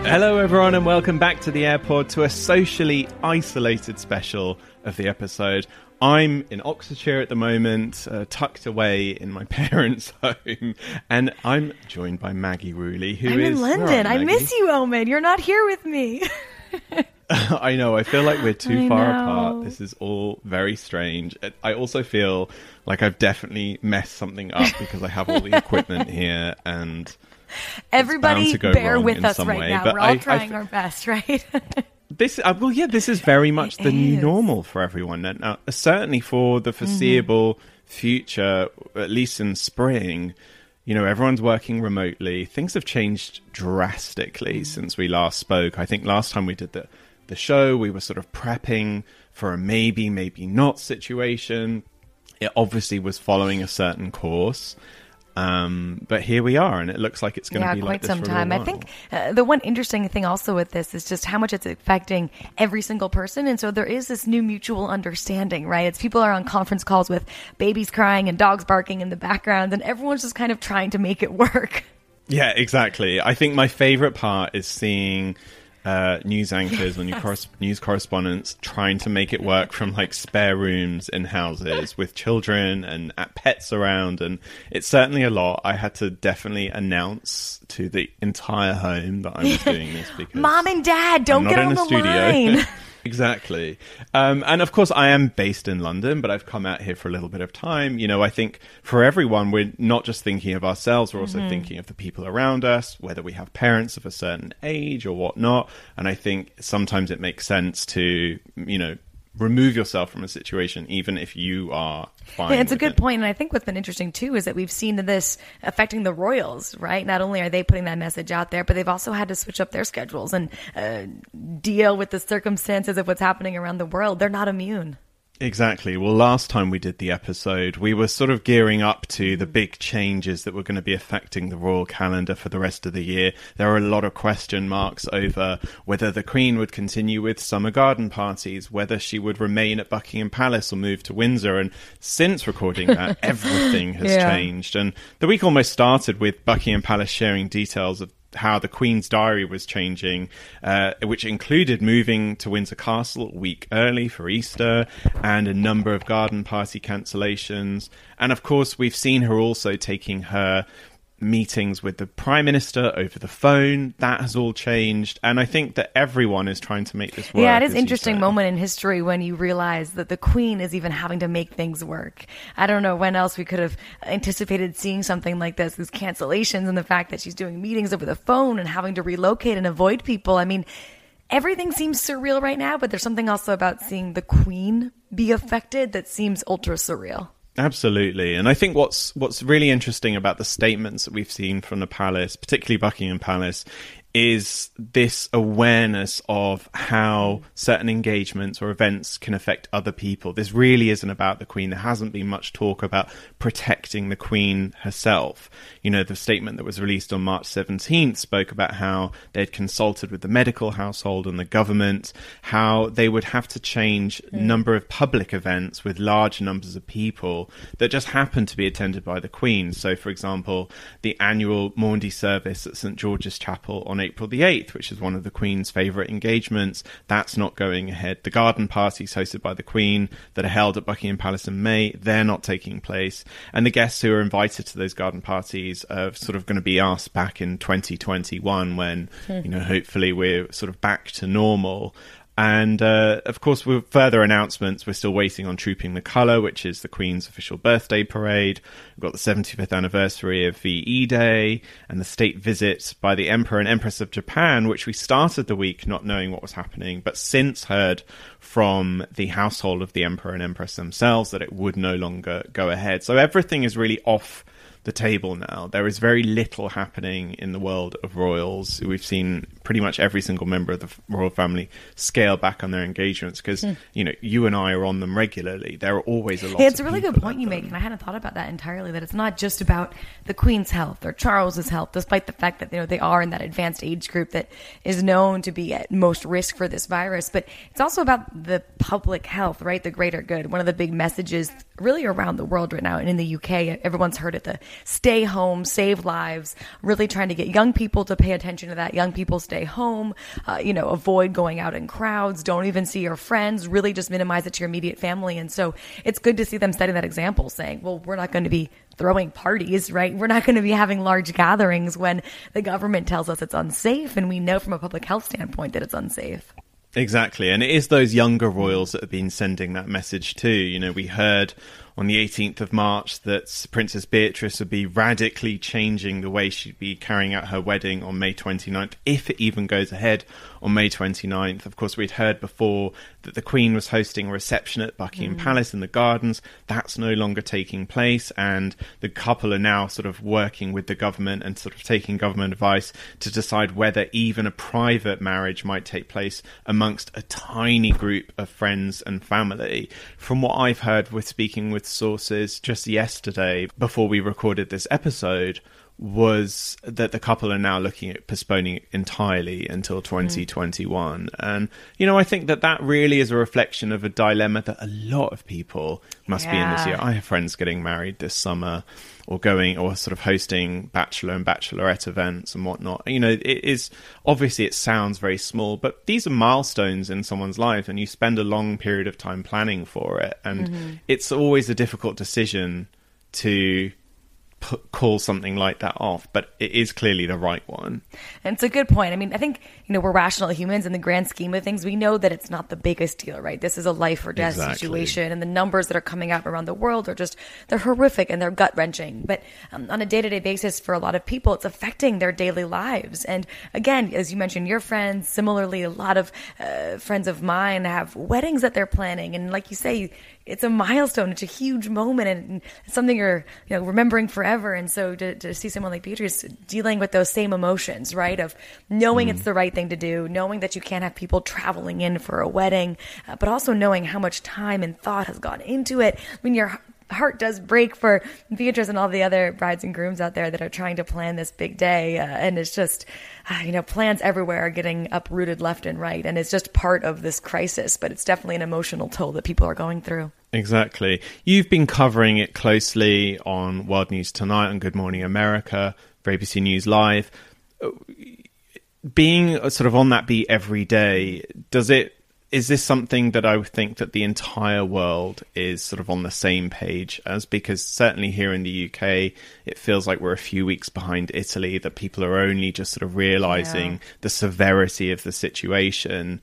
Hello everyone and welcome back to the airport to a socially isolated special of the episode. I'm in Oxfordshire at the moment, tucked away in my parents' home, and I'm joined by Maggie Ruley, who I'm is... in London. I miss you, Omen. You're not here with me. I know. I feel like we're too far apart. This is all very strange. I also feel like I've definitely messed something up because I have all the equipment here and... Everybody bear with us right now. We're all trying our best, right? This is very much the new normal for everyone. Now, certainly for the foreseeable future, at least in spring, you know, everyone's working remotely. Things have changed drastically since we last spoke. I think last time we did the show, we were sort of prepping for a maybe not situation. It obviously was following a certain course. But here we are, and it looks like it's going to be like this for a while. I think the one interesting thing also with this is just how much it's affecting every single person. And so there is this new mutual understanding, right? It's people are on conference calls with babies crying and dogs barking in the background, and everyone's just kind of trying to make it work. Yeah, exactly. I think my favorite part is seeing news anchors or news correspondents trying to make it work from like spare rooms in houses with children and pets around, and it's certainly a lot. I had to definitely announce to the entire home that I was doing this because Mom and Dad, don't get on the line. Exactly. And of course, I am based in London, but I've come out here for a little bit of time. You know, I think for everyone, we're not just thinking of ourselves, we're also thinking of the people around us, whether we have parents of a certain age or whatnot. And I think sometimes it makes sense to, you know, remove yourself from a situation, even if you are fine. Yeah, it's a good point. And I think what's been interesting, too, is that we've seen this affecting the royals, right? Not only are they putting that message out there, but they've also had to switch up their schedules and deal with the circumstances of what's happening around the world. They're not immune. Exactly. Well, last time we did the episode, we were sort of gearing up to the big changes that were going to be affecting the royal calendar for the rest of the year. There are a lot of question marks over whether the Queen would continue with summer garden parties, whether she would remain at Buckingham Palace or move to Windsor. And since recording that, everything has changed. And the week almost started with Buckingham Palace sharing details of how the Queen's diary was changing, which included moving to Windsor Castle a week early for Easter and a number of garden party cancellations. And of course, we've seen her also taking her meetings with the Prime Minister over the phone. That has all changed. And I think that everyone is trying to make this work. Yeah, it is an interesting moment in history when you realize that the Queen is even having to make things work. I don't know when else we could have anticipated seeing something like this, these cancellations and the fact that she's doing meetings over the phone and having to relocate and avoid people. I mean, everything seems surreal right now, but there's something also about seeing the Queen be affected that seems ultra surreal. Absolutely. And I think what's really interesting about the statements that we've seen from the palace, particularly Buckingham Palace, is this awareness of how certain engagements or events can affect other people. This really isn't about the Queen. There hasn't been much talk about protecting the Queen herself. You know, the statement that was released on March 17th spoke about how they'd consulted with the medical household and the government, how they would have to change a number of public events with large numbers of people that just happen to be attended by the Queen. So, for example, the annual Maundy service at St George's Chapel on April the 8th, which is one of the Queen's favourite engagements, that's not going ahead. The garden parties hosted by the Queen that are held at Buckingham Palace in May, they're not taking place. And the guests who are invited to those garden parties are sort of going to be asked back in 2021 when, you know, hopefully we're sort of back to normal. And, of course, with further announcements, we're still waiting on Trooping the Colour, which is the Queen's official birthday parade. We've got the 75th anniversary of VE Day and the state visit by the Emperor and Empress of Japan, which we started the week not knowing what was happening, but since heard from the household of the Emperor and Empress themselves that it would no longer go ahead. So everything is really off the table now. There is very little happening in the world of royals. We've seen pretty much every single member of the royal family scale back on their engagements because, you know, you and I are on them regularly. There are always a lot of It's a really good point you make, and I hadn't thought about that entirely, that it's not just about the Queen's health or Charles's health, despite the fact that, you know, they are in that advanced age group that is known to be at most risk for this virus, but it's also about the public health, right? The greater good. One of the big messages really around the world right now. And in the UK, everyone's heard it, the stay home, save lives, really trying to get young people to pay attention to that. Young people stay home, avoid going out in crowds, don't even see your friends, really just minimize it to your immediate family. And so it's good to see them setting that example, saying, well, we're not going to be throwing parties, right? We're not going to be having large gatherings when the government tells us it's unsafe. And we know from a public health standpoint that it's unsafe. Exactly. And it is those younger royals that have been sending that message too. We heard on the 18th of March that Princess Beatrice would be radically changing the way she'd be carrying out her wedding on May 29th, if it even goes ahead on May 29th. Of course, we'd heard before that the Queen was hosting a reception at Buckingham Palace in the gardens. That's no longer taking place, and the couple are now sort of working with the government and sort of taking government advice to decide whether even a private marriage might take place amongst a tiny group of friends and family. From what I've heard with speaking with sources just yesterday, before we recorded this episode, was that the couple are now looking at postponing it entirely until 2021. And, I think that really is a reflection of a dilemma that a lot of people must be in this year. I have friends getting married this summer or sort of hosting bachelor and bachelorette events and whatnot. It is, obviously it sounds very small, but these are milestones in someone's life and you spend a long period of time planning for it. And it's always a difficult decision to call something like that off, but it is clearly the right one. And it's a good point. I mean, I think, we're rational humans in the grand scheme of things. We know that it's not the biggest deal, right? This is a life or death situation. And the numbers that are coming out around the world are they're horrific and they're gut wrenching. But on a day-to-day basis for a lot of people, it's affecting their daily lives. And again, as you mentioned, your friends, similarly, a lot of friends of mine have weddings that they're planning. And like you say, it's a milestone. It's a huge moment and it's something you're remembering forever. And so to see someone like Beatrice dealing with those same emotions, right, of knowing it's the right thing to do, knowing that you can't have people traveling in for a wedding, but also knowing how much time and thought has gone into it. I mean, your heart does break for Beatrice and all the other brides and grooms out there that are trying to plan this big day. And it's just, plans everywhere are getting uprooted left and right. And it's just part of this crisis, but it's definitely an emotional toll that people are going through. Exactly. You've been covering it closely on World News Tonight and Good Morning America, for ABC News Live. Being sort of on that beat every day, is this something that I would think that the entire world is sort of on the same page as? Because certainly here in the UK, it feels like we're a few weeks behind Italy, that people are only just sort of realizing the severity of the situation.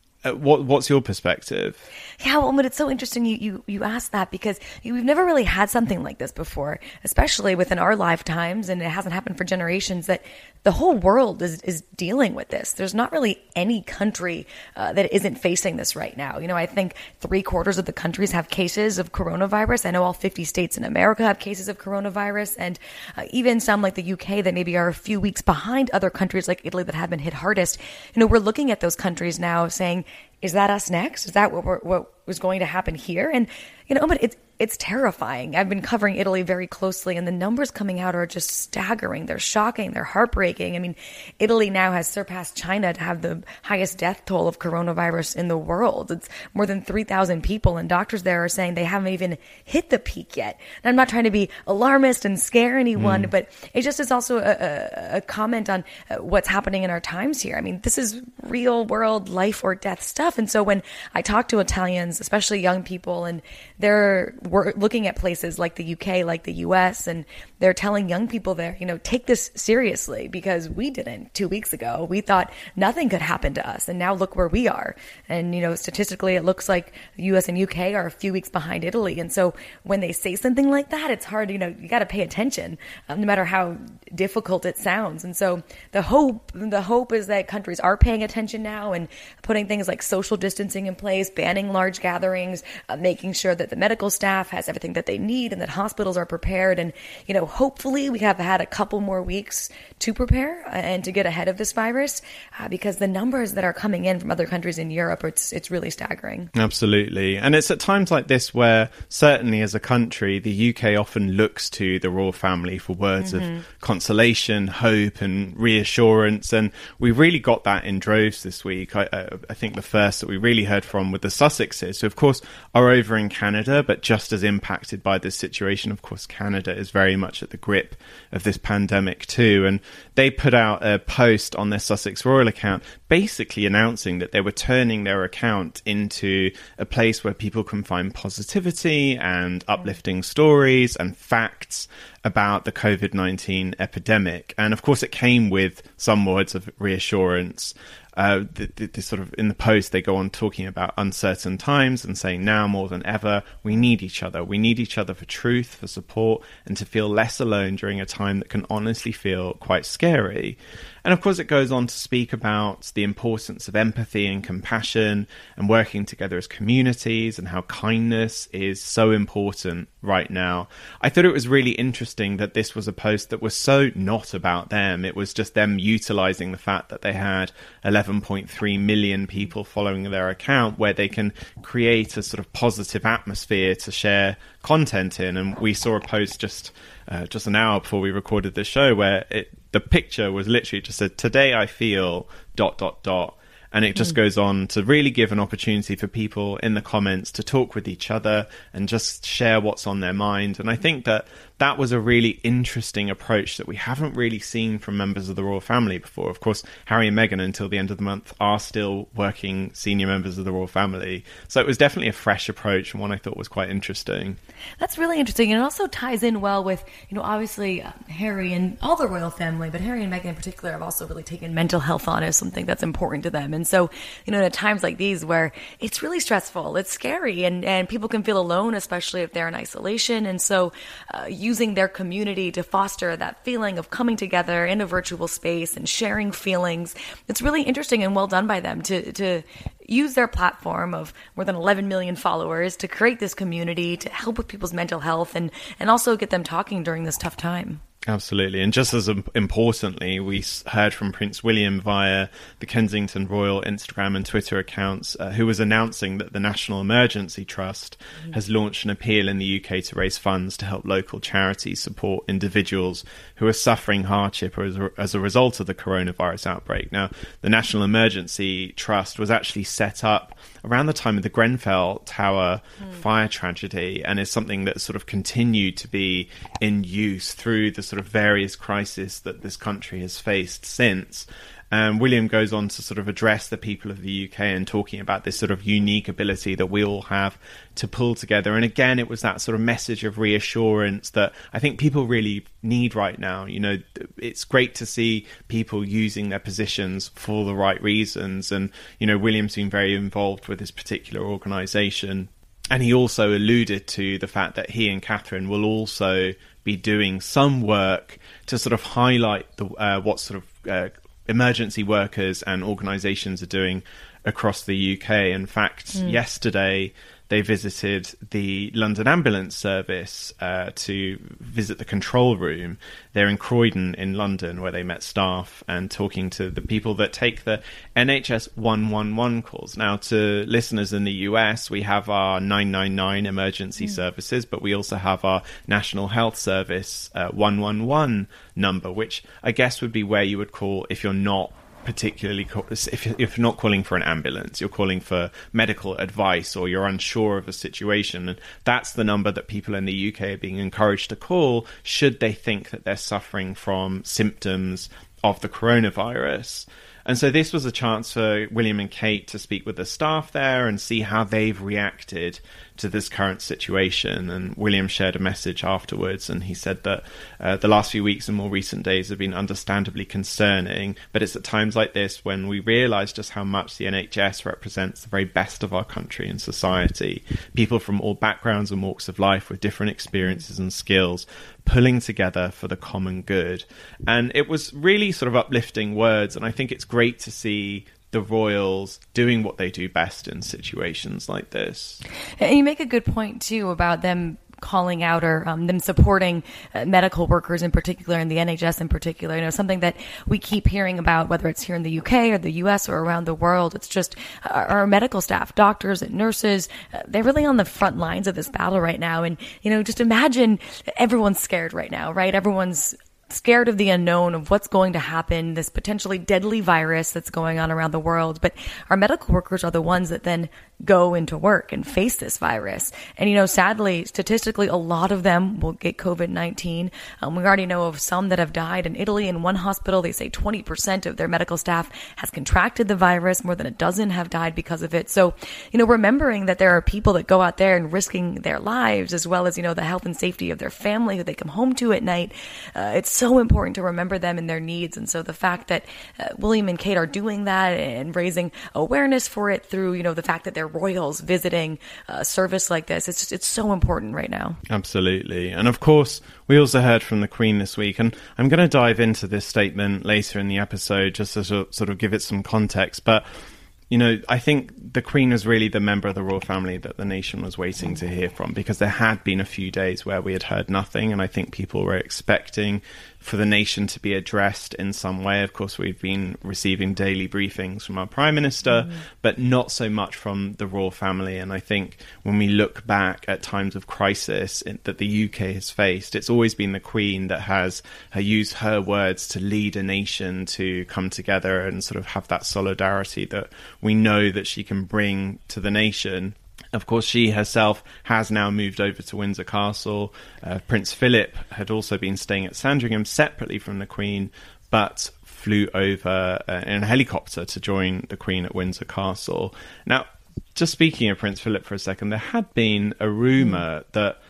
What's your perspective? Yeah, well, but it's so interesting you asked that because we've never really had something like this before, especially within our lifetimes, and it hasn't happened for generations, that the whole world is dealing with this. There's not really any country that isn't facing this right now. I think 3/4 of the countries have cases of coronavirus. I know all 50 states in America have cases of coronavirus, and even some like the UK that maybe are a few weeks behind other countries like Italy that have been hit hardest. We're looking at those countries now saying, is that us next? Is that what was going to happen here? And, but it's terrifying. I've been covering Italy very closely, and the numbers coming out are just staggering. They're shocking. They're heartbreaking. I mean, Italy now has surpassed China to have the highest death toll of coronavirus in the world. It's more than 3,000 people, and doctors there are saying they haven't even hit the peak yet. And I'm not trying to be alarmist and scare anyone, but it just is also a comment on what's happening in our times here. I mean, this is real world life or death stuff. And so when I talk to Italians, especially young people, and they're looking at places like the UK, like the US, and they're telling young people there, take this seriously, because we didn't 2 weeks ago. We thought nothing could happen to us. And now look where we are. And, statistically, it looks like the US and UK are a few weeks behind Italy. And so when they say something like that, it's hard, you got to pay attention, no matter how difficult it sounds. And so the hope is that countries are paying attention now and putting things like social distancing in place, banning large gatherings, making sure that the medical staff has everything that they need and that hospitals are prepared. And, hopefully we have had a couple more weeks to prepare and to get ahead of this virus, because the numbers that are coming in from other countries in Europe, it's really staggering. Absolutely. And it's at times like this where certainly as a country, the UK often looks to the royal family for words of consolation, hope and reassurance. And we really got that in droves this week. I think the first that we really heard from were the Sussexes, who of course are over in Canada, but just just as impacted by this situation. Of course, Canada is very much at the grip of this pandemic too. And they put out a post on their Sussex Royal account basically announcing that they were turning their account into a place where people can find positivity and uplifting stories and facts about the COVID-19 epidemic. And of course, it came with some words of reassurance. The sort of in the post, they go on talking about uncertain times and saying now more than ever, we need each other. We need each other for truth, for support, and to feel less alone during a time that can honestly feel quite scary. And of course, it goes on to speak about the importance of empathy and compassion and working together as communities and how kindness is so important right now. I thought it was really interesting that this was a post that was so not about them. It was just them utilizing the fact that they had 11.3 million people following their account, where they can create a sort of positive atmosphere to share content in. And we saw a post just an hour before we recorded this show where the picture was literally just said, "Today I feel ... And it just goes on to really give an opportunity for people in the comments to talk with each other and just share what's on their mind. And I think that that was a really interesting approach that we haven't really seen from members of the royal family before. Of course, Harry and Meghan, until the end of the month, are still working senior members of the royal family. So it was definitely a fresh approach and one I thought was quite interesting. That's really interesting. And it also ties in well with, obviously Harry and all the royal family, but Harry and Meghan in particular have also really taken mental health on as something that's important to them. And so, at times like these where it's really stressful, it's scary, and people can feel alone, especially if they're in isolation. And so using their community to foster that feeling of coming together in a virtual space and sharing feelings, it's really interesting and well done by them to use their platform of more than 11 million followers to create this community to help with people's mental health and also get them talking during this tough time. Absolutely. And just as importantly, we heard from Prince William via the Kensington Royal Instagram and Twitter accounts, who was announcing that the National Emergency Trust has launched an appeal in the UK to raise funds to help local charities support individuals who are suffering hardship as a result of the coronavirus outbreak. Now, the National Emergency Trust was actually set up around the time of the Grenfell Tower fire tragedy, and is something that sort of continued to be in use through the sort of various crises that this country has faced since. William goes on to sort of address the people of the UK and talking about this sort of unique ability that we all have to pull together. And again, it was that sort of message of reassurance that I think people really need right now. It's great to see people using their positions for the right reasons. And, William's been very involved with this particular organisation. And he also alluded to the fact that he and Catherine will also be doing some work to sort of highlight what sort of emergency workers and organisations are doing across the UK. In fact, yesterday they visited the London Ambulance Service to visit the control room. They're in Croydon in London, where they met staff and talking to the people that take the NHS 111 calls. Now, to listeners in the US, we have our 999 emergency services, but we also have our National Health Service 111 number, which I guess would be where you would call if you're not particularly if you're not calling for an ambulance, you're calling for medical advice, or you're unsure of a situation. And that's the number that people in the UK are being encouraged to call should they think that they're suffering from symptoms of the coronavirus. And so this was a chance for William and Kate to speak with the staff there and see how they've reacted to this current situation. And William shared a message afterwards, and he said that the last few weeks and more recent days have been understandably concerning, but it's at times like this when we realise just how much the NHS represents the very best of our country and society. People from all backgrounds and walks of life with different experiences and skills pulling together for the common good. And it was really sort of uplifting words, and I think it's great to see the royals doing what they do best in situations like this. And you make a good point too about them calling out or them supporting medical workers in particular, and the NHS in particular. Something that we keep hearing about, whether it's here in the UK or the US or around the world, it's just our medical staff, doctors and nurses, they're really on the front lines of this battle right now. And, just imagine everyone's scared right now, right? Everyone's scared of the unknown of what's going to happen, this potentially deadly virus that's going on around the world. But our medical workers are the ones that then go into work and face this virus. And, sadly, statistically, a lot of them will get COVID-19. We already know of some that have died in Italy. In one hospital, they say 20% of their medical staff has contracted the virus. More than a dozen have died because of it. So, remembering that there are people that go out there and risking their lives, as well as, the health and safety of their family who they come home to at night. It's so important to remember them and their needs. And so the fact that William and Kate are doing that and raising awareness for it through, the fact that they're royals visiting a service like this, it's so important right now. Absolutely. And of course, we also heard from the Queen this week, and I'm going to dive into this statement later in the episode just to sort of give it some context. But I think the Queen was really the member of the royal family that the nation was waiting to hear from, because there had been a few days where we had heard nothing, and I think people were expecting for the nation to be addressed in some way. Of course, we've been receiving daily briefings from our Prime Minister, but not so much from the royal family. And I think when we look back at times of crisis that the UK has faced, it's always been the Queen that has used her words to lead a nation to come together and sort of have that solidarity that we know that she can bring to the nation. Of course, she herself has now moved over to Windsor Castle. Prince Philip had also been staying at Sandringham separately from the Queen, but flew over in a helicopter to join the Queen at Windsor Castle. Now, just speaking of Prince Philip for a second, there had been a rumour that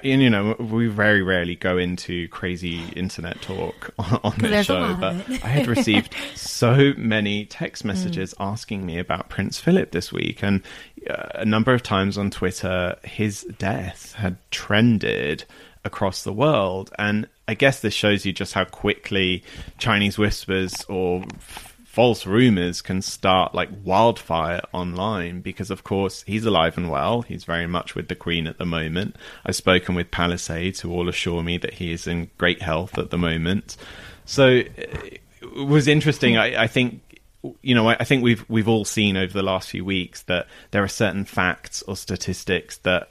we very rarely go into crazy internet talk on this show, but I had received so many text messages asking me about Prince Philip this week. And a number of times on Twitter, his death had trended across the world. And I guess this shows you just how quickly Chinese whispers or false rumors can start like wildfire online, because of course he's alive and well. He's very much with the Queen at the moment. I've spoken with Palisades, who all assure me that he is in great health at the moment. So it was interesting. I think I think we've all seen over the last few weeks that there are certain facts or statistics that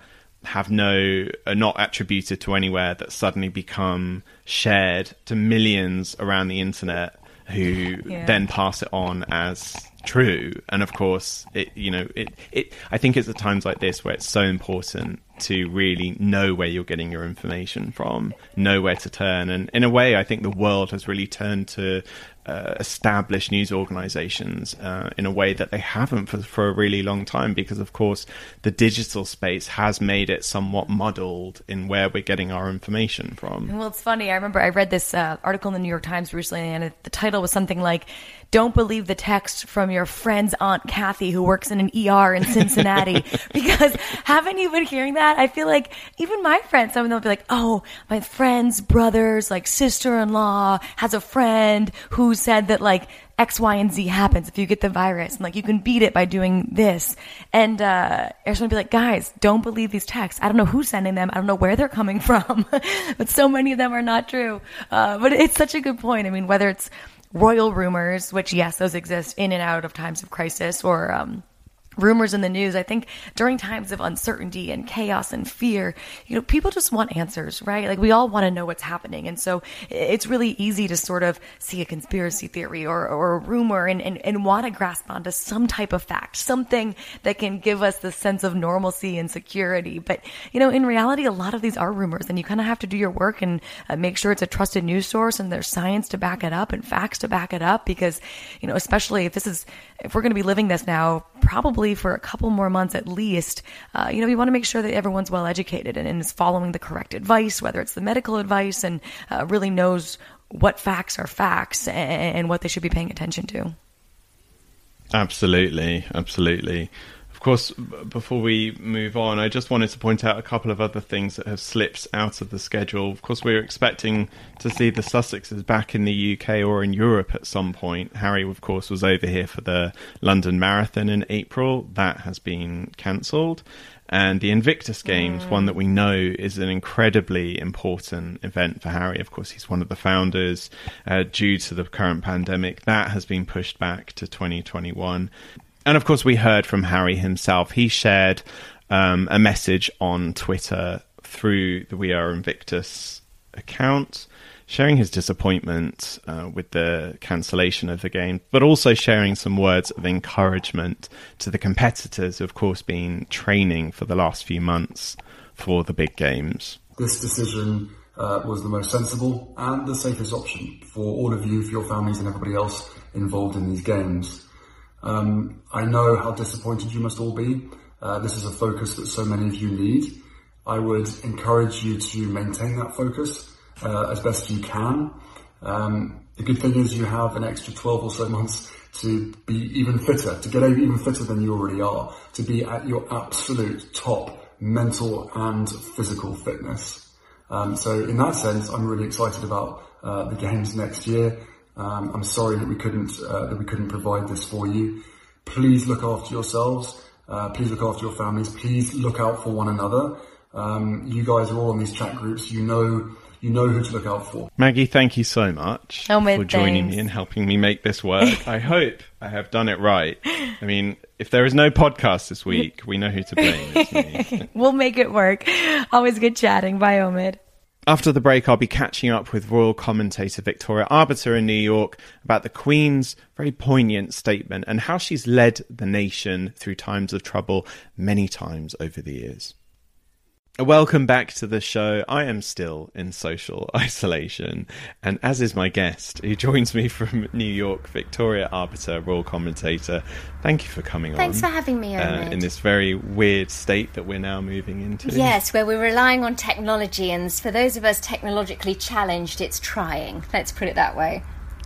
are not attributed to anywhere, that suddenly become shared to millions around the internet, who then pass it on as true. And of course, I think it's at times like this where it's so important to really know where you're getting your information from, know where to turn. And in a way, I think the world has really turned to established news organizations in a way that they haven't for a really long time, because of course the digital space has made it somewhat muddled in where we're getting our information from. Well, it's funny. I remember I read this article in the New York Times recently, and the title was something like, "Don't believe the text from your friend's Aunt Kathy who works in an ER in Cincinnati." Because haven't you been hearing that? I feel like even my friends, some of them will be like, "Oh, my friend's brother's like sister-in-law has a friend who said that like X, Y, and Z happens if you get the virus, and like you can beat it by doing this." And I just want to be like, guys, don't believe these texts. I don't know who's sending them. I don't know where they're coming from, but so many of them are not true. But it's such a good point. I mean, whether it's royal rumors, which yes, those exist in and out of times of crisis, or rumors in the news. I think during times of uncertainty and chaos and fear, people just want answers, right? Like we all want to know what's happening. And so it's really easy to sort of see a conspiracy theory or a rumor and want to grasp onto some type of fact, something that can give us the sense of normalcy and security. But, in reality, a lot of these are rumors, and you kind of have to do your work and make sure it's a trusted news source and there's science to back it up and facts to back it up, because, especially if we're going to be living this now, probably for a couple more months at least, we want to make sure that everyone's well educated and is following the correct advice, whether it's the medical advice, and really knows what facts are facts and what they should be paying attention to. Absolutely. Of course, before we move on, I just wanted to point out a couple of other things that have slipped out of the schedule. Of course, we were expecting to see the Sussexes back in the UK or in Europe at some point. Harry, of course, was over here for the London Marathon in April. That has been cancelled. And the Invictus Games, one that we know is an incredibly important event for Harry. Of course, he's one of the founders. Due to the current pandemic, that has been pushed back to 2021. And of course, we heard from Harry himself. He shared a message on Twitter through the We Are Invictus account, sharing his disappointment with the cancellation of the game, but also sharing some words of encouragement to the competitors who, of course, been training for the last few months for the big games. This decision was the most sensible and the safest option for all of you, for your families and everybody else involved in these games. I know how disappointed you must all be. This is a focus that so many of you need. I would encourage you to maintain that focus as best you can. The good thing is you have an extra 12 or so months to be even fitter, to get even fitter than you already are, to be at your absolute top mental and physical fitness. So in that sense, I'm really excited about the games next year. I'm sorry that we couldn't provide this for you. Please look after yourselves. Please look after your families. Please look out for one another. You guys are all in these chat groups. You know who to look out for. Maggie, thank you so much for joining thanks. me and helping me make this work. I hope I have done it right. I mean, if there is no podcast this week, we know who to blame. It's me. We'll make it work. Always good chatting. Bye, Omid. After the break, I'll be catching up with royal commentator Victoria Arbiter in New York about the Queen's very poignant statement and how she's led the nation through times of trouble many times over the years. Welcome back to the show. I am still in social isolation, and as is my guest, who joins me from New York, Victoria Arbiter, royal commentator. Thank you for coming on. Thanks for having me, Omid. In this very weird state that we're now moving into. Yes, where we're relying on technology, and for those of us technologically challenged, it's trying. Let's put it that way.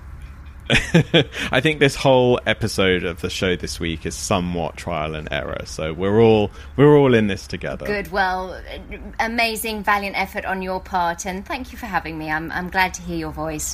I think this whole episode of the show this week is somewhat trial and error, so we're all in this together. Good, well, amazing, valiant effort on your part, and thank you for having me. I'm glad to hear your voice.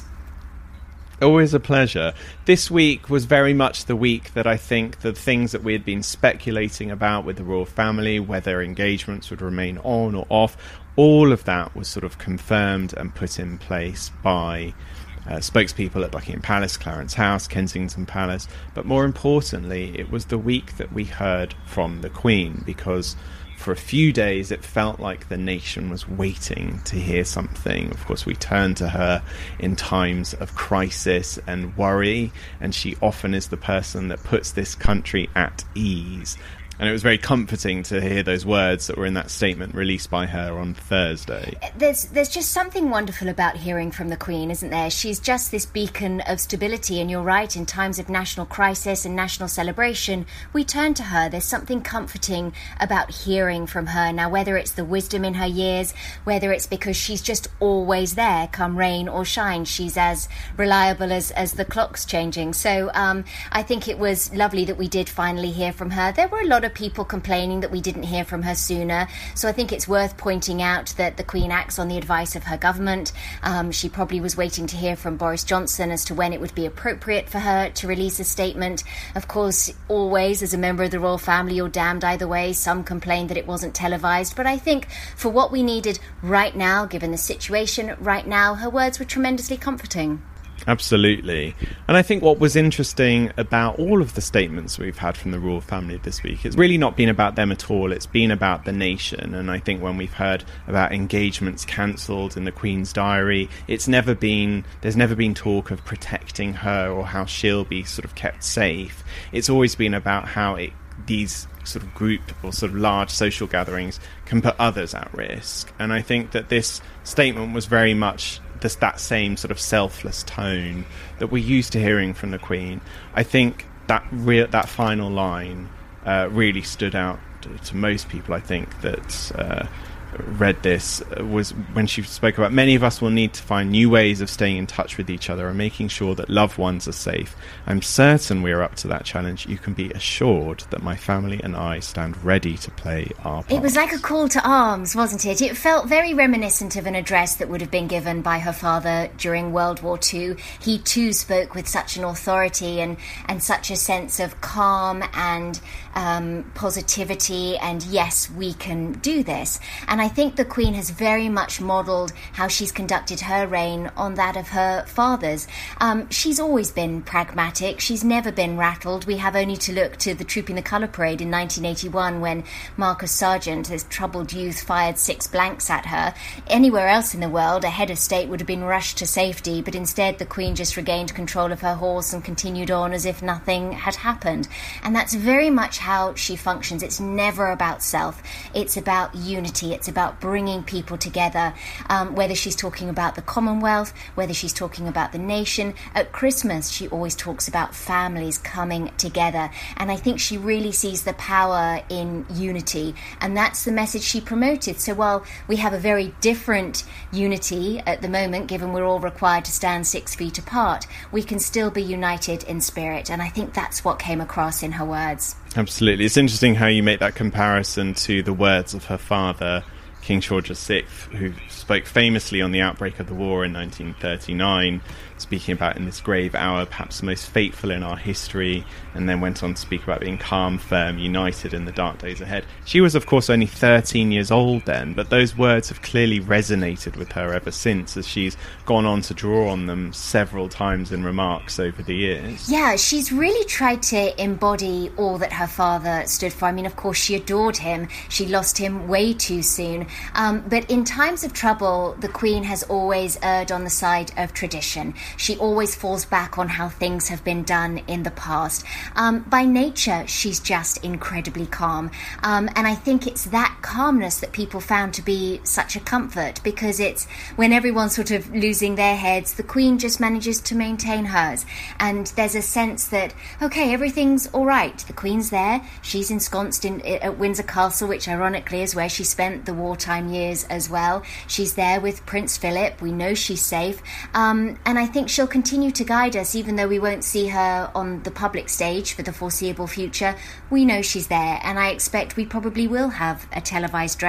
Always a pleasure. This week was very much the week that I think the things that we had been speculating about with the royal family, whether engagements would remain on or off, all of that was sort of confirmed and put in place by spokespeople at Buckingham Palace, Clarence House, Kensington Palace, but more importantly, it was the week that we heard from the Queen, because for a few days it felt like the nation was waiting to hear something. Of course, we turn to her in times of crisis and worry, and she often is the person that puts this country at ease. And it was very comforting to hear those words that were in that statement released by her on Thursday. There's just something wonderful about hearing from the Queen, isn't there? She's just this beacon of stability, and you're right, in times of national crisis and national celebration, we turn to her. There's something comforting about hearing from her. Now, whether it's the wisdom in her years, whether it's because she's just always there, come rain or shine, she's as reliable as the clock's changing. So I think it was lovely that we did finally hear from her. There were a lot of people complaining that we didn't hear from her sooner, so I think it's worth pointing out that the Queen acts on the advice of her government. She probably was waiting to hear from Boris Johnson as to when it would be appropriate for her to release a statement. Of course, always as a member of the royal family, you're damned either way. Some complained that it wasn't televised, but I think for what we needed right now, given the situation right now, her words were tremendously comforting. Absolutely. And I think what was interesting about all of the statements we've had from the royal family this week, it's really not been about them at all. It's been about the nation. And I think when we've heard about engagements cancelled in the Queen's diary, there's never been talk of protecting her or how she'll be sort of kept safe. It's always been about how these sort of group or sort of large social gatherings can put others at risk. And I think that this statement was very much that same sort of selfless tone that we're used to hearing from the Queen. I think that final line really stood out to most people. I think that read this was when she spoke about many of us will need to find new ways of staying in touch with each other and making sure that loved ones are safe. I'm certain we are up to that challenge. You can be assured that my family and I stand ready to play our part. It was like a call to arms, wasn't it? It felt very reminiscent of an address that would have been given by her father during World War II. He too spoke with such an authority and such a sense of calm and positivity, and yes, we can do this. And And I think the Queen has very much modelled how she's conducted her reign on that of her father's. She's always been pragmatic. She's never been rattled. We have only to look to the Trooping the Colour Parade in 1981 when Marcus Sargent, this troubled youth, fired 6 blanks at her. Anywhere else in the world, a head of state would have been rushed to safety, but instead the Queen just regained control of her horse and continued on as if nothing had happened. And that's very much how she functions. It's never about self. It's about unity. It's about bringing people together, whether she's talking about the Commonwealth, whether she's talking about the nation. At Christmas, she always talks about families coming together. And I think she really sees the power in unity. And that's the message she promoted. So while we have a very different unity at the moment, given we're all required to stand 6 feet apart, we can still be united in spirit. And I think that's what came across in her words. Absolutely. It's interesting how you make that comparison to the words of her father, King George VI, who spoke famously on the outbreak of the war in 1939, speaking about in this grave hour, perhaps the most fateful in our history, and then went on to speak about being calm, firm, united in the dark days ahead. She was, of course, only 13 years old then, but those words have clearly resonated with her ever since, as she's gone on to draw on them several times in remarks over the years. Yeah, she's really tried to embody all that her father stood for. I mean, of course, she adored him. She lost him way too soon. But in times of trouble, the Queen has always erred on the side of tradition. She always falls back on how things have been done in the past. By nature, she's just incredibly calm. And I think it's that calmness that people found to be such a comfort, because it's when everyone's sort of losing their heads, the Queen just manages to maintain hers. And there's a sense that, okay, everything's all right. The Queen's there. She's ensconced at Windsor Castle, which ironically is where she spent the wartime years as well. She's there with Prince Philip. We know she's safe. And I think she'll continue to guide us, even though we won't see her on the public stage for the foreseeable future. We know she's there, and I expect we probably will have a televised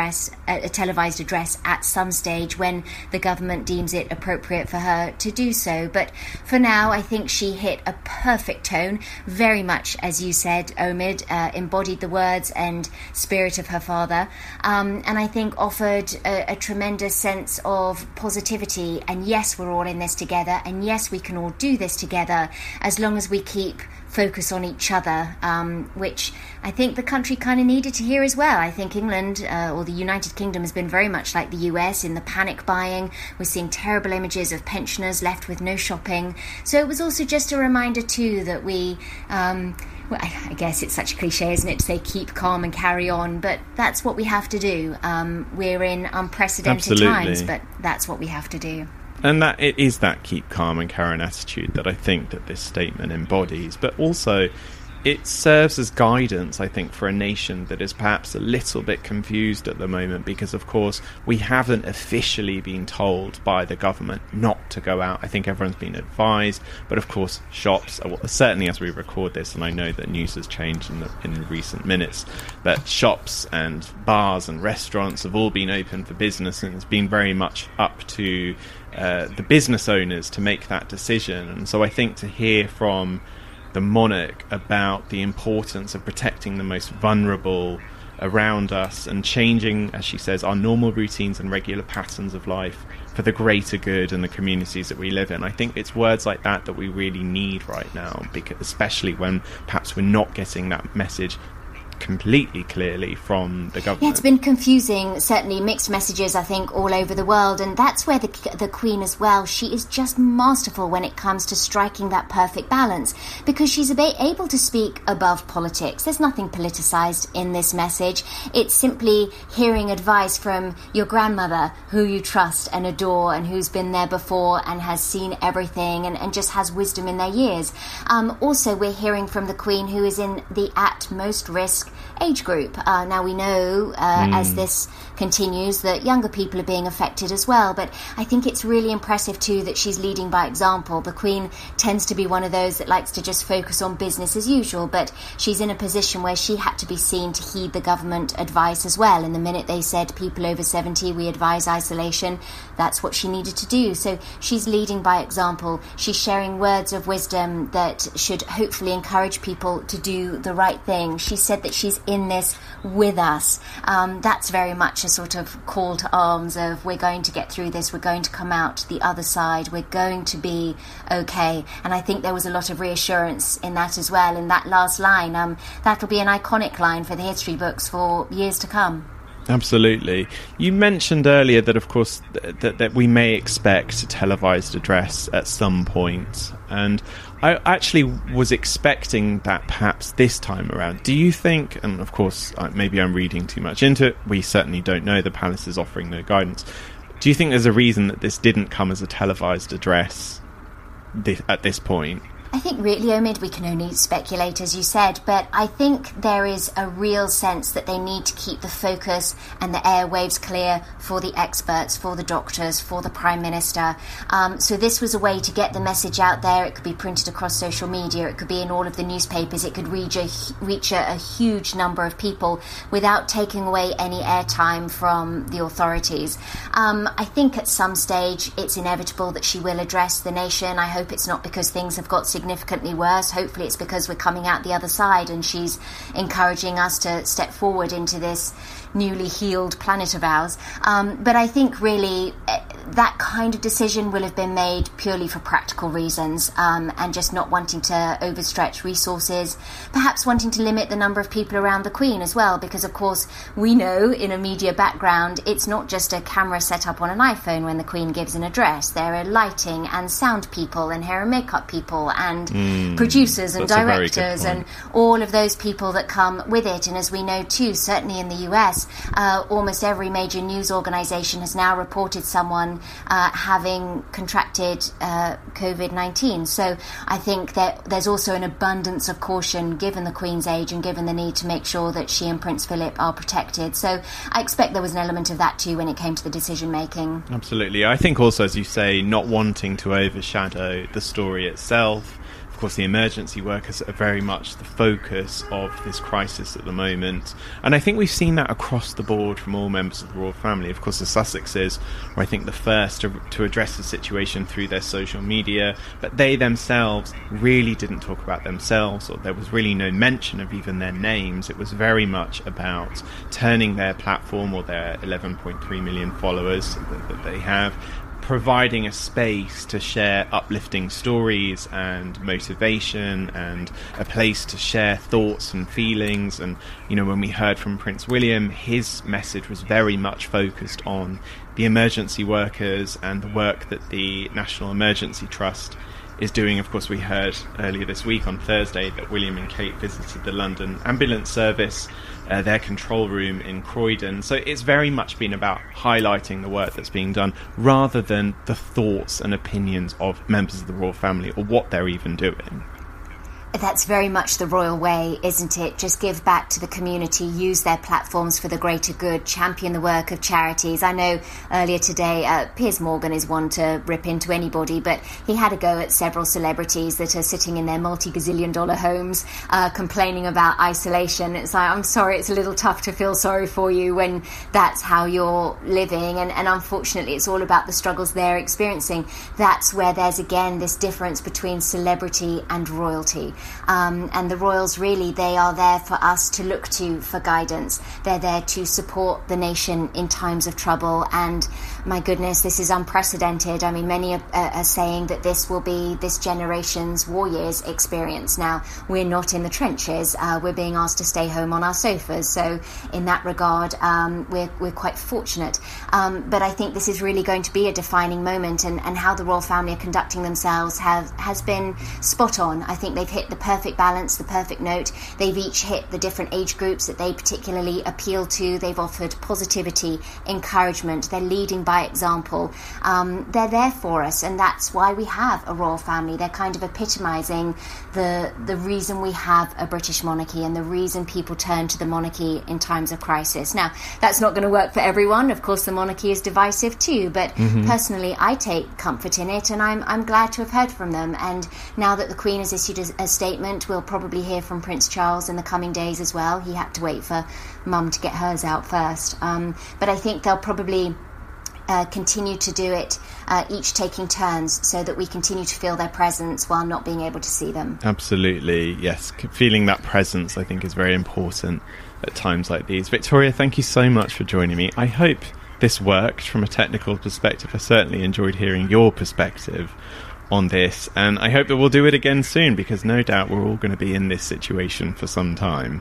address at some stage when the government deems it appropriate for her to do so. But for now, I think she hit a perfect tone, very much, as you said, Omid, embodied the words and spirit of her father, and I think offered a tremendous sense of positivity. And yes, we're all in this together, and yes, we can all do this together as long as we keep focus on each other, which I think the country kind of needed to hear as well. I think England, or the United Kingdom, has been very much like the US in the panic buying. We're seeing terrible images of pensioners left with no shopping. So it was also just a reminder too that we, well, I guess it's such a cliche, isn't it, to say keep calm and carry on, but that's what we have to do. We're in unprecedented times, but that's what we have to do. And that it is that keep calm and carry on attitude that I think that this statement embodies, but also it serves as guidance, I think, for a nation that is perhaps a little bit confused at the moment, because of course we haven't officially been told by the government not to go out. I think everyone's been advised, but of course shops, certainly as we record this, and I know that news has changed in recent minutes, but shops and bars and restaurants have all been open for business, and it's been very much up to the business owners to make that decision. And so I think to hear from the monarch about the importance of protecting the most vulnerable around us and changing, as she says, our normal routines and regular patterns of life for the greater good and the communities that we live in, I think it's words like that that we really need right now, because especially when perhaps we're not getting that message completely clearly from the government. Yeah, it's been confusing, certainly mixed messages, I think, all over the world, and that's where the Queen as well, she is just masterful when it comes to striking that perfect balance, because she's able to speak above politics. There's nothing politicised in this message. It's simply hearing advice from your grandmother, who you trust and adore and who's been there before and has seen everything and just has wisdom in their years. Also, we're hearing from the Queen, who is in the at most risk age group. Now we know as this continues that younger people are being affected as well, but I think it's really impressive too that she's leading by example. The Queen tends to be one of those that likes to just focus on business as usual, but she's in a position where she had to be seen to heed the government advice as well, and the minute they said people over 70 we advise isolation, that's what she needed to do. So she's leading by example. She's sharing words of wisdom that should hopefully encourage people to do the right thing. She said that she's in this with us. That's very much a sort of call to arms of, we're going to get through this, we're going to come out the other side, we're going to be okay. And I think there was a lot of reassurance in that as well, in that last line. That'll be an iconic line for the history books for years to come. Absolutely. You mentioned earlier that, of course, that we may expect a televised address at some point, and I actually was expecting that perhaps this time around. Do you think, and of course maybe I'm reading too much into it, we certainly don't know, the palace is offering no guidance, do you think there's a reason that this didn't come as a televised address at this point? I think really, Omid, we can only speculate, as you said, but I think there is a real sense that they need to keep the focus and the airwaves clear for the experts, for the doctors, for the Prime Minister. So this was a way to get the message out there. It could be printed across social media, it could be in all of the newspapers, it could reach a huge number of people without taking away any airtime from the authorities. I think at some stage it's inevitable that she will address the nation. I hope it's not because things have got significantly worse. Hopefully it's because we're coming out the other side and she's encouraging us to step forward into this newly healed planet of ours. But I think really that kind of decision will have been made purely for practical reasons, and just not wanting to overstretch resources, perhaps wanting to limit the number of people around the Queen as well, because of course we know in a media background it's not just a camera set up on an iPhone when the Queen gives an address. There are lighting and sound people and hair and makeup people and producers and directors and all of those people that come with it. And as we know too, certainly in the US, almost every major news organisation has now reported someone having contracted COVID-19. So I think that there's also an abundance of caution given the Queen's age and given the need to make sure that she and Prince Philip are protected. So I expect there was an element of that too when it came to the decision making. Absolutely. I think also, as you say, not wanting to overshadow the story itself. Of course, the emergency workers are very much the focus of this crisis at the moment. And I think we've seen that across the board from all members of the royal family. Of course, the Sussexes were, I think, the first to address the situation through their social media. But they themselves really didn't talk about themselves, or there was really no mention of even their names. It was very much about turning their platform, or their 11.3 million followers that they have, providing a space to share uplifting stories and motivation and a place to share thoughts and feelings. And, you know, when we heard from Prince William, his message was very much focused on the emergency workers and the work that the National Emergency Trust is doing. Of course, we heard earlier this week on Thursday that William and Kate visited the London Ambulance Service, their control room in Croydon. So it's very much been about highlighting the work that's being done rather than the thoughts and opinions of members of the royal family or what they're even doing. That's very much the royal way, isn't it? Just give back to the community, use their platforms for the greater good, champion the work of charities. I know earlier today, Piers Morgan is one to rip into anybody, but he had a go at several celebrities that are sitting in their multi-gazillion-dollar homes complaining about isolation. It's like, I'm sorry, it's a little tough to feel sorry for you when that's how you're living. And unfortunately, it's all about the struggles they're experiencing. That's where there's, again, this difference between celebrity and royalty. And the royals, really, they are there for us to look to for guidance. They're there to support the nation in times of trouble. And my goodness, this is unprecedented. I mean, many are saying that this will be this generation's war years experience. Now, we're not in the trenches. We're being asked to stay home on our sofas. So in that regard, we're quite fortunate. But I think this is really going to be a defining moment, and how the royal family are conducting themselves has been spot on. I think they've hit the perfect balance, the perfect note. They've each hit the different age groups that they particularly appeal to. They've offered positivity, encouragement. They're leading by example. They're there for us, and that's why we have a royal family. They're kind of epitomising the reason we have a British monarchy and the reason people turn to the monarchy in times of crisis. Now, that's not going to work for everyone. Of course, the monarchy is divisive too, but personally, I take comfort in it, and I'm glad to have heard from them. And now that the Queen has issued a statement, we'll probably hear from Prince Charles in the coming days as well. He had to wait for Mum to get hers out first. But I think they'll probably continue to do it, each taking turns, so that we continue to feel their presence while not being able to see them. Absolutely, yes. Feeling that presence, I think, is very important at times like these. Victoria, thank you so much for joining me. I hope this worked from a technical perspective. I certainly enjoyed hearing your perspective on this, and I hope that we'll do it again soon, because no doubt we're all going to be in this situation for some time.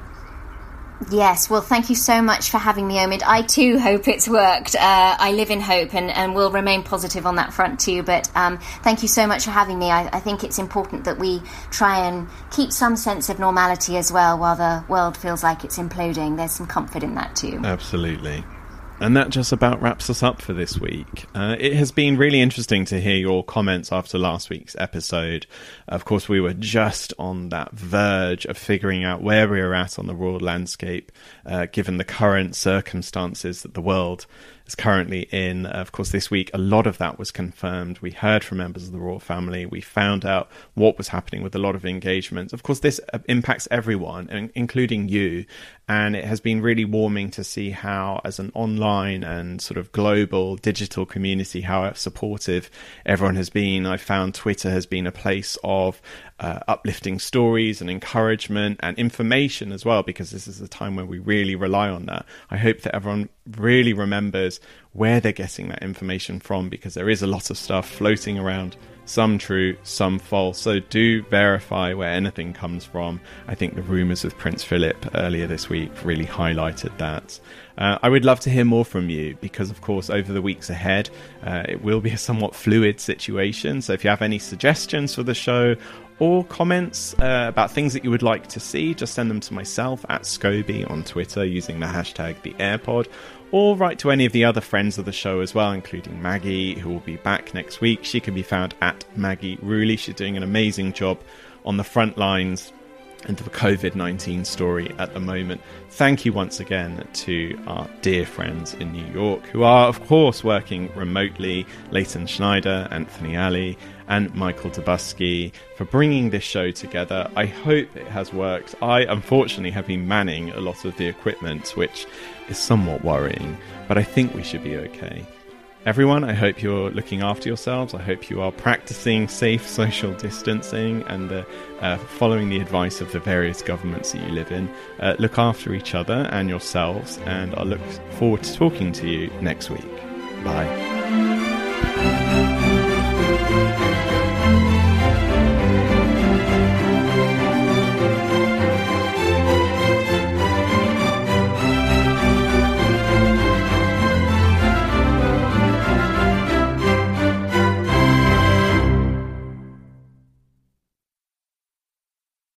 Yes, well, thank you so much for having me, Omid. I too hope it's worked. I live in hope, and will remain positive on that front too. But thank you so much for having me. I think it's important that we try and keep some sense of normality as well while the world feels like it's imploding. There's some comfort in that too. Absolutely. And that just about wraps us up for this week. It has been really interesting to hear your comments after last week's episode. Of course, we were just on that verge of figuring out where we were at on the royal landscape, given the current circumstances that the world is currently in. Of course, this week, a lot of that was confirmed. We heard from members of the royal family. We found out what was happening with a lot of engagements. Of course, this impacts everyone, including you. And it has been really warming to see how, as an online and sort of global digital community, how supportive everyone has been. I found Twitter has been a place of uplifting stories and encouragement and information as well, because this is a time when we really rely on that. I hope that everyone really remembers where they're getting that information from, because there is a lot of stuff floating around, some true, some false. So do verify where anything comes from. I think the rumours with Prince Philip earlier this week really highlighted that. I would love to hear more from you, because of course over the weeks ahead it will be a somewhat fluid situation. So if you have any suggestions for the show or comments about things that you would like to see, just send them to myself at Scobie on Twitter using the hashtag #TheAirPod, or write to any of the other friends of the show as well, including Maggie, who will be back next week. She can be found at Maggie Ruley. She's doing an amazing job on the front lines and the COVID-19 story at the moment. Thank you once again to our dear friends in New York, who are, of course, working remotely. Leighton Schneider, Anthony Alley, and Michael Dubusky, for bringing this show together. I hope it has worked. I, unfortunately, have been manning a lot of the equipment, which is somewhat worrying, but I think we should be okay. Everyone, I hope you're looking after yourselves. I hope you are practicing safe social distancing and following the advice of the various governments that you live in. Look after each other and yourselves, and I look forward to talking to you next week. Bye.